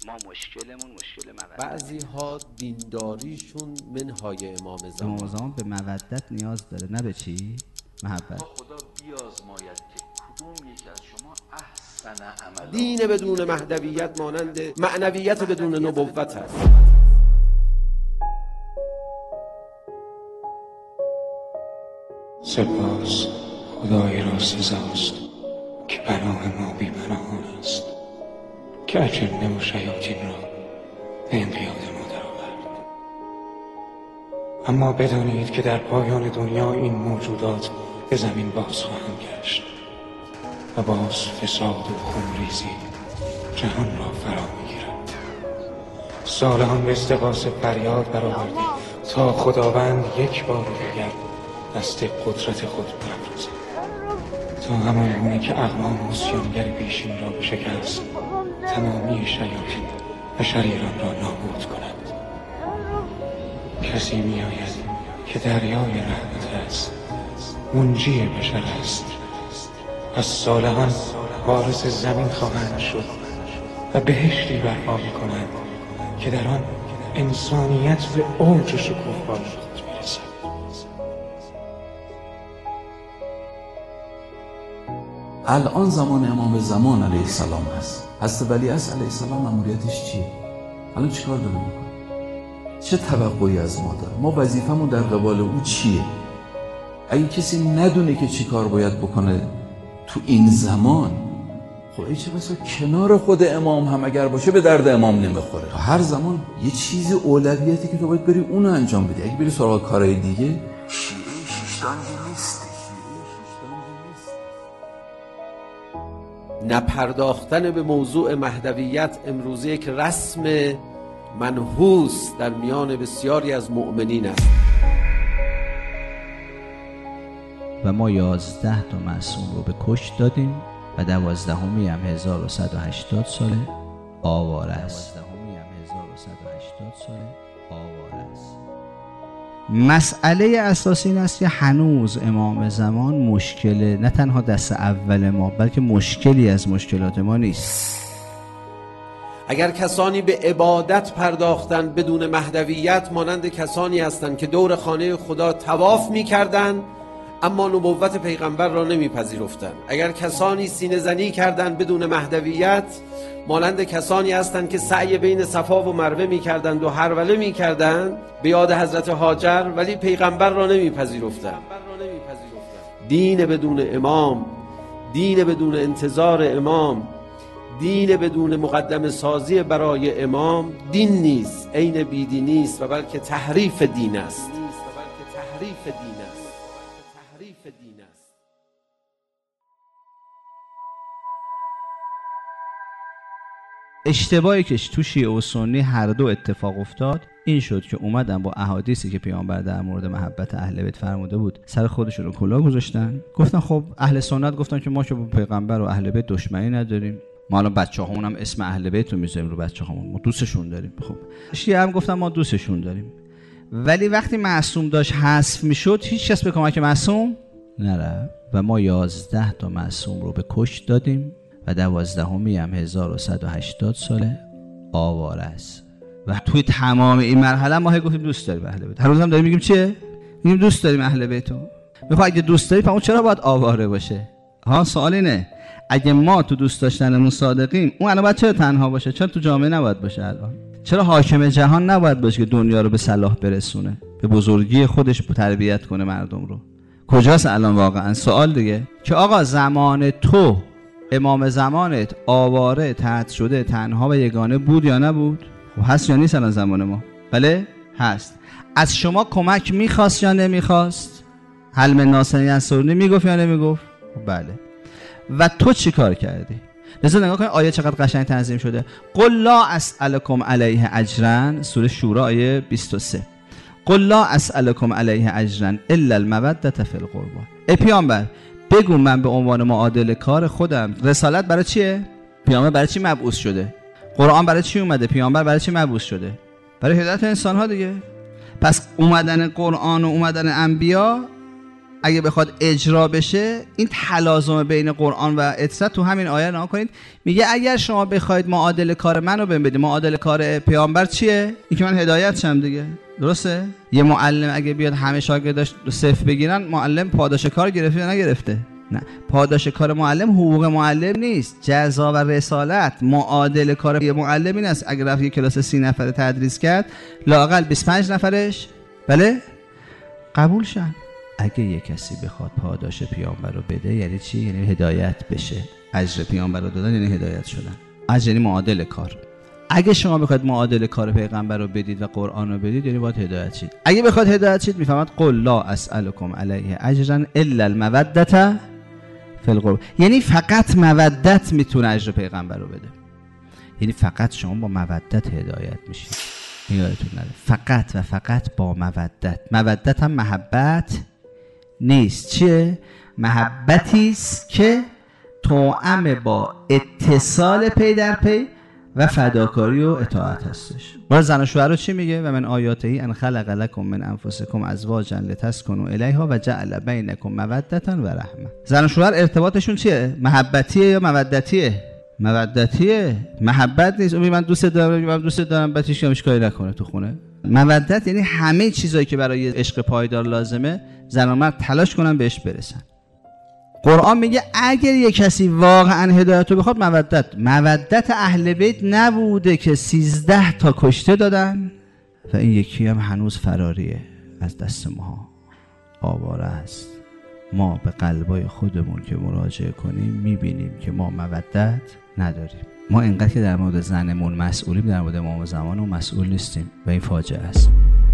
ما مشکلمون مشکل مودت. بعضی ها دینداریشون منهای امام امام زمان زمان به مودت نیاز داره، نه به چی؟ محبت. خدا بیازماید که کدوم یک از شما احسن عملا. دین بدون مهدویت مانند معنویت بدون نبوت است. سپاس خدای را سزاست که پناه ما بی پناهان است، که اجنه و شیاطین را به انقیاد ما در آورد. اما بدانید که در پایان دنیا این موجودات به زمین باز خواهند گشت و باز فساد و خونریزی جهان را فرا میگیرد. صالحان به استغاثه فریاد برآورده تا خداوند یک بار دیگر دست قدرت خود برافرازد تا همان گونه که اقوام عصیانگر پیشین را بشکست، تمامی شیاطین و شریران را نابود کند. کسی می آید که دریای رحمت است، منجی بشر است. پس صالحان وارث زمین خواهند شد و بهشتی برپا می کنند که در آن انسانیت به اوج شکوفایی خود می رسد. الان زمان امام زمان علیه السلام هست. حضرت ولیعصر علیه السلام مأموریتش چیه؟ الان چیکار داره میکنه؟ چه توقعی از ما داره؟ ما وظیفمون در قبال او چیه؟ اگه کسی ندونه که چیکار باید بکنه تو این زمان، خب ای چه بسا کنار خود امام هم اگر باشه به درد امام نمیخوره. تو هر زمان یه چیز اولویتی که تو باید بری اونو انجام بدی. اگه بری سراغ کارهای دیگه، شیعه شیشتانگی نیست. نپرداختن به موضوع مهدویت امروزه یک رسم منحوس در میان بسیاری از مؤمنین است. و ما 11 تا معصوم رو به کشت دادیم و 12می هم 1180 ساله آواره است. مسئله اساسی این است که هنوز امام زمان مشکل نه تنها دست اول ما، بلکه مشکلی از مشکلات ما نیست. اگر کسانی به عبادت پرداختن بدون مهدویت، مانند کسانی هستند که دور خانه خدا طواف می‌کردند اما نبوت پیغمبر را نمیپذیرفتند. اگر کسانی سینه زنی کردند بدون مهدویت، مانند کسانی هستند که سعی بین صفا و مروه میکردند و هروله میکردند به یاد حضرت هاجر، ولی پیغمبر را نمیپذیرفتند. دین بدون امام، دین بدون انتظار امام، دین بدون مقدم سازی برای امام دین نیست، عین بیدینی نیست و بلکه تحریف دین است. اشتباهی که تو شیعه و سنی هر دو اتفاق افتاد این شد که اومدن با احادیثی که پیامبر در مورد محبت اهل بیت فرموده بود سر خودشون رو کلاه گذاشتن. گفتن خب اهل سنت گفتن که ما که با پیغمبر و اهل بیت دشمنی نداریم، ما الان بچه‌هامون هم اسم اهل بیت رو میذاریم رو بچه‌هامون، ما دوستشون داریم. خب شیعه هم گفتن ما دوستشون داریم، ولی وقتی معصوم داشت حذف میشد هیچ کس به کمک معصوم نرفت و ما 11 تا معصوم رو به کشت دادیم و 12می هم 1180 ساله آواره است. و توی تمام این مرحله ما گفتیم دوست داریم اهل بیت. هر روز هم داریم میگیم چیه؟ میگیم دوست داریم اهل بیتو. میخوام اگه دوست داری اون چرا باید آواره باشه؟ ها سوال اینه، اگه ما تو دوست داشتنمون صادقیم، اون الان باید چرا تنها باشه؟ چرا تو جامعه نباید باشه؟ الان چرا حاکم جهان نباید باشه که دنیا رو به صلاح برسونه، به بزرگی خودش تربیت کنه مردم رو؟ کجاست الان واقعا؟ سوال دیگه که آقا زمان تو امام زمانت آواره، طرد شده، تنها و یگانه بود یا نبود؟ خب هست یا نیست الان زمان ما؟ بله هست. از شما کمک میخواست یا نمیخواست؟ حلم ناصری انصاری میگفت یا نمیگفت؟ خب بله. و تو چی کار کردی؟ لذا نگاه کنید آیه چقدر قشنگ تنظیم شده. قل لا اسألکم علیه اجرا، سوره شورا آیه 23. قل لا اسألکم علیه اجرا الا المودة فی القربى. ای پیامبر بگو من به عنوان معادل کار خودم، رسالت برای چیه؟ پیامبر برای چی مبعوث شده؟ قرآن برای چی اومده؟ پیامبر برای چی مبعوث شده؟ برای هدایت انسان ها دیگه. پس اومدن قرآن و اومدن انبیا اگه بخواد اجرا بشه، این تلازم بین قرآن و اطرت تو همین آیه نگاه کنید. میگه اگر شما بخواید معادل کار منو بدید، معادل کار پیامبر چیه؟ این که من هدایت شم دیگه. درسته؟ یه معلم اگه بیاد همه شاگرداش صفر بگیرن، معلم پاداش کار گرفته یا نگرفته؟ نه، پاداش کار معلم حقوق معلم نیست، جزا و رسالت. معادل کار یه معلم این است اگه رفت یه کلاس 30 نفره تدریس کرد، لااقل 25 نفرش بله قبول شن. اگه یه کسی بخواد پاداش پیامبر رو بده یعنی چی؟ یعنی هدایت بشه. اجر پیامبر رو دادن یعنی هدایت شدن. اجر یعنی معادل کار. اگه شما بخواید معادل کار پیغمبر رو بدید و قرآن رو بدید یعنی باید هدایت شید. اگه بخواد هدایت شید میفهمد قل لا اسألکم علیه اجرا الا المودة فی القربى، یعنی فقط مودت میتونه اجر پیغمبر رو بده. یعنی فقط شما با مودت هدایت میشید. یادتون نره فقط و فقط با مودت. مودت هم محبت نیست. چیه؟ محبتی است که توأم با اتصال پی در پی و فداکاری و اطاعت هستش. باز زن و شوهر رو چی میگه؟ و من آیاته ان خلق لکم من انفسکم ازواجا لتسکنوا الیها و جعل بینکم مودة و رحمه. زن و شوهر ارتباطشون چیه؟ محبتیه یا مودتیه؟ مودتیه. محبت نیست اون من دوست دارم، من دوست دارم بعد هیچ کاری نکنه تو خونه. مودت یعنی همه چیزایی که برای عشق پایدار لازمه زن و مرد تلاش کنن بهش برسن. قرآن میگه اگر یک کسی واقعا هدایت رو بخواد مودت اهل بیت نبوده که 13 تا کشته دادن و این یکی هم هنوز فراریه از دست ما، آواره است. ما به قلبای خودمون که مراجعه کنیم میبینیم که ما مودت نداریم. ما اینقدر که در مورد زنمون مسئولیم در مورد امام زمانمون مسئول نیستیم و این فاجعه است.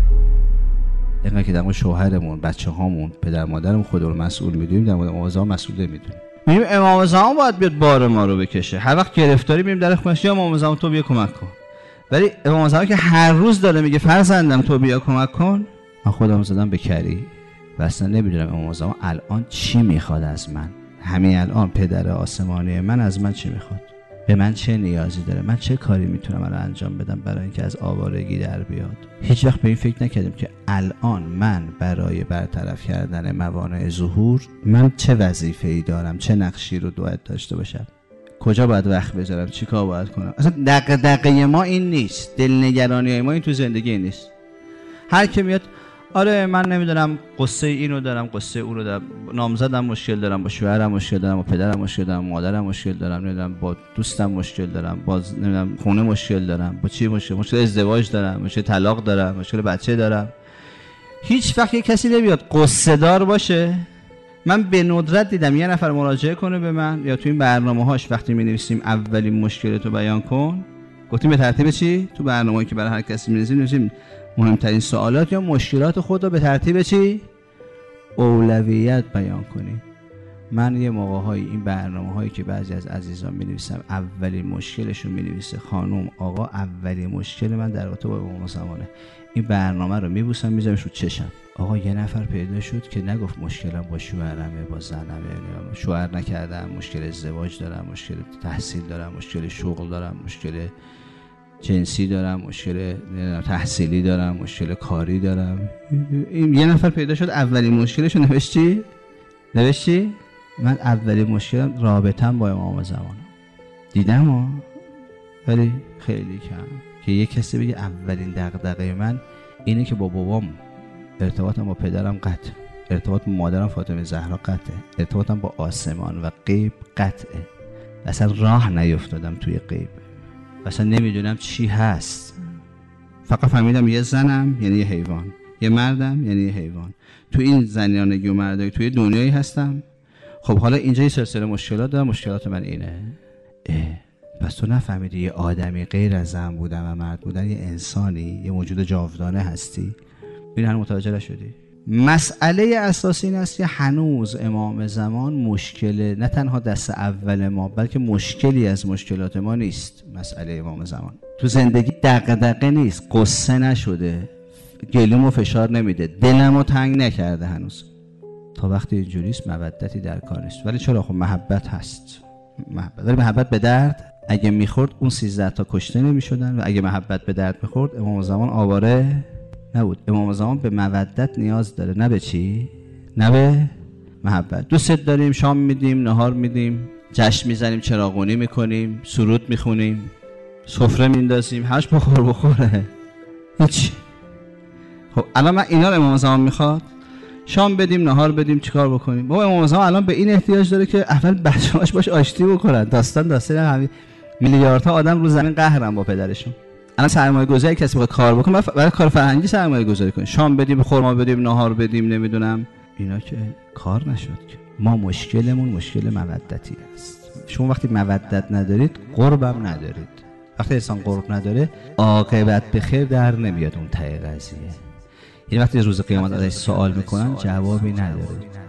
اینقدر که در مورد شوهرمون، بچه هامون، پدر مادرمون خودمون مسئول میدونیم در مورد امام زمان مسئول نمیدونیم. میگیم امام زمان باید بیاد بار ما رو بکشه. هر وقت گرفتاری میریم در خونش یا امام زمان تو بیا کمک کن. ولی امام زمان که هر روز داره میگه فرزندم تو بیا کمک کن، من خودم زدم به کری و اصلا نمیدونم امام زمان الان چی میخواد از من. همین الان پدر آسمانی من از من چی میخواد؟ به من چه نیازی داره؟ من چه کاری میتونم الان انجام بدم برای اینکه از آوارگی در بیاد؟ هیچ وقت به این فکر نکردیم که الان من برای برطرف کردن موانع ظهور من چه وظیفه‌ای دارم، چه نقشی رو باید داشته باشم، کجا باید وقت بذارم، چی کار باید کنم. اصلا دغدغه ما این نیست، دلنگرانی ما این تو زندگی این نیست. هر کی میاد آره من نمیدونم قصه اینو دارم، قصه اونو دارم، نامزدم مشکل دارم، با شوهرم مشکل دارم، با پدرم مشکل دارم، مادرم مشکل دارم، نمیدونم با دوستم مشکل دارم، با نمیدونم خونه مشکل دارم، با چی مشکل ازدواج دارم، مشکل طلاق دارم، مشکل بچه دارم. هیچ وقت یک کسی نمیاد قصه دار باشه. من به ندرت دیدم یه نفر مراجعه کنه به من یا تو این برنامه‌هاش وقتی می‌نویسیم اولین مشکلتو بیان کن، گفتیم به ترتیب چی؟ تو برنامه‌ای که برای هر کسی می‌نویسیم مهمترین سوالات یا مشکلات خود رو به ترتیب چی؟ اولویت بیان کنیم. من یه موقع‌های این برنامه‌هایی که بعضی از عزیزان می‌نویسم اولین مشکلشون می‌نویسه خانم آقا اولین مشکل من در رابطه با امام زمانه. این برنامه رو می‌بوسم می‌ذارمش رو چشم. آقا یه نفر پیدا شد که نگفت مشکلم با شوهرمه، با زنمه، شوهر نکردم، مشکل ازدواج دارم، مشکل تحصیل دارم، مشکل شغل دارم، مشکل جنسی دارم، مشکل تحصیلی دارم، مشکل کاری دارم. این یه نفر پیدا شد اولین مشکلشو نوشتی؟ من اولین مشکلم رابطم با امام زمان دیدم ولی خیلی کم که یه کسی بگه اولین دغدغه من اینه که با بابام ارتباطم با پدرم قطع، ارتباط با مادرم فاطمه زهرا قطعه، ارتباطم با آسمان و غیب قطعه. اصلا راه نیفتادم توی غیب، اصلا نمیدونم چی هست. فقط فهمیدم یه زنم یعنی یه حیوان، یه مردم یعنی یه حیوان. تو این زنانگی و مردانگی توی دنیایی هستم. خب حالا اینجا یه سلسله مشکلات دارم، مشکلات من اینه. پس تو نفهمیدی یه آدمی غیر از زن بودن و مرد بودن یه انسانی، یه موجود جاودانه هستی؟ این هنوز متوجه نشدی؟ مسئله اساسی این است که هنوز امام زمان مشکل نه تنها دست اول ما بلکه مشکلی از مشکلات ما نیست. مسئله امام زمان تو زندگی دغدغه نیست، قصه نشده، گلومو فشار نمیده، دلمو تنگ نکرده هنوز. تا وقتی اینجوریست مودتی در کار نیست. ولی چرا؟ خب محبت هست. ولی محبت به درد اگه میخورد اون 13 تا کشته نمیشدن و اگه محبت به درد میخورد امام زمان آواره نبود. امام زمان به مودت نیاز داره، نه به چی؟ نه به محبت. دوستت داریم، شام میدیم، نهار میدیم، جشن میزنیم، چراغونی میکنیم، سرود میخونیم، سفره میندازیم، هرش بخوره هیچ. خب الان من اینا رو امام زمان میخواد؟ شام بدیم، نهار بدیم، چیکار بکنیم؟ بابا امام زمان الان به این احتیاج داره که اول بچه‌هاش باش آشتی بکنن. داستان همین میلیاردها آدم رو زمین قهرن با پدرشون. الان سرمایه‌گذاری کسی بخواد کار بکنه، برای کار فرهنگی سرمایه‌گذاری کنه، شام بدیم، خرما بدیم، نهار بدیم، نمیدونم اینا که کار نشد که. ما مشکلمون مشکل مودتی است. شما وقتی مودت ندارید، قربم ندارید. وقتی انسان قرب نداره، عاقبت به خیر در نمیاد اون ته قضیه. یعنی وقتی روز قیامت ازش سوال میکنن جوابی نداره.